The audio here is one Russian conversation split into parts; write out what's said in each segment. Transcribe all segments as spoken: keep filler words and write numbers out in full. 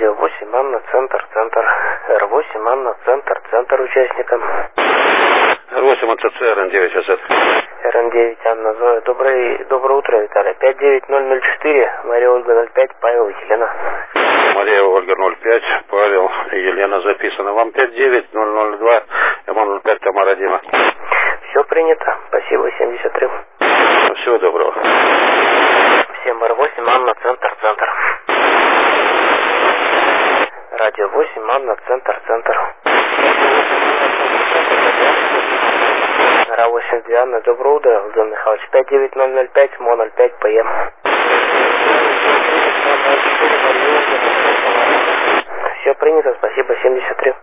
Радио восемь, Анна, центр, центр. Эр восемь, Анна, центр, центр участникам. эр восемь, АЦЦ, РН девять, АЗ. РН девять, Анна, Зоя. Доброе, доброе утро, Виталий. пять девять ноль ноль четыре, Мария Ольга ноль пять, Павел и Елена. Мария Ольга ноль пять, Павел и Елена записано. Вам пять девять ноль ноль два, МО ноль пять, Тамара Дима. Все принято. Спасибо, семьдесят три. Всего доброго. Всем эр восемь, Анна, центр, центр. Радио восемь, Анна, центр, центр. эр восемь, Диана, доброе утро, Владимир Михайлович. пять девять ноль ноль пять, МО ноль пять, ПМ. Все принято, спасибо, семьдесят три.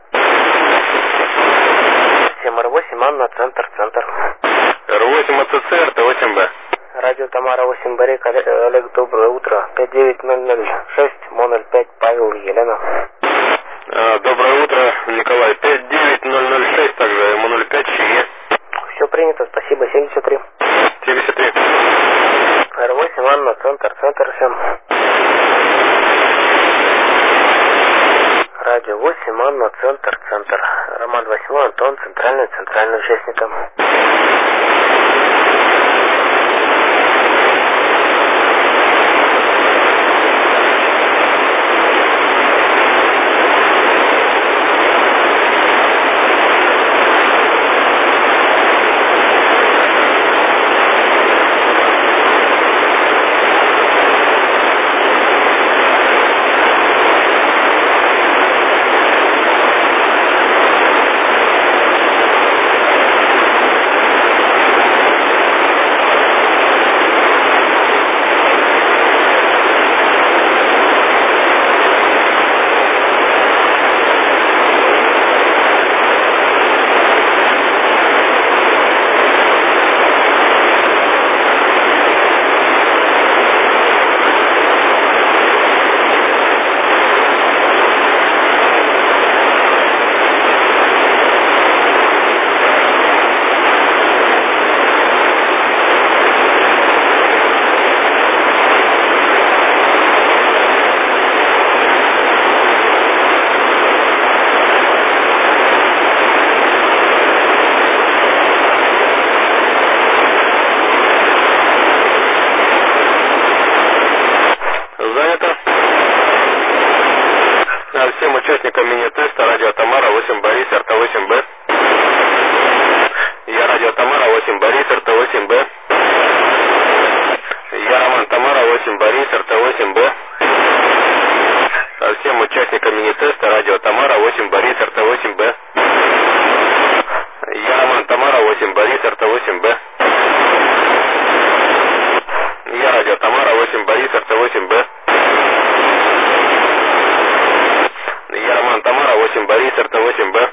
Всем эр восемь, Анна, центр, центр. эр восемь, АЦЦ, эр тэ восемь бэ. Радио Тамара восемь, Борик, Олег, доброе утро. пять девять ноль ноль шесть, МО ноль пять, Павел и Елена. А, доброе утро, Николай. пять девять ноль ноль шесть, также МО ноль пять, Чиме. Все принято, спасибо, семьдесят три. семьдесят три. эр восемь, Анна, центр, центр, всем. Радио восемь, Анна, центр, центр. Роман восьмой, Антон, центральный, центральный участникам. Всем участникам мини-теста радио Тамара восемь Борис, эр тэ восемь бэ. Я радио Тамара восемь Борис, эр тэ восемь бэ. Я Роман Тамара восемь Борис, эр тэ восемь бэ. Всем участникам мини-теста радио Тамара восемь Борис, эр тэ восемь бэ. Я Роман Тамара восемь Борис, эр тэ восемь бэ. Я радио Тамара восемь Борис, эр тэ восемь бэ. Я Роман Тамара восемь Борис, эр тэ восемь бэ.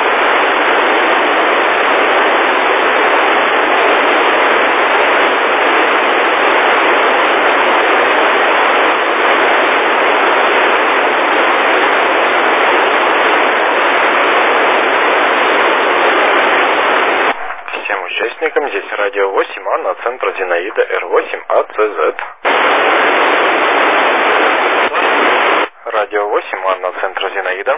Всем участникам здесь радио восемь, Анна, центр Зинаида, эр восемь, АЦЗ. Радио восемь, Анна, центр Зинаида.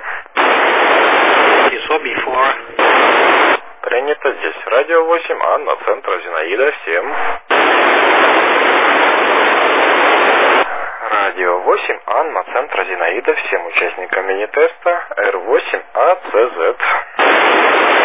Принято здесь. Радио восемь, Анна, центр Зинаида. Всем. Радио восемь, Анна, центр Зинаида. Всем участникам мини-теста эр восемь, АЦЗ.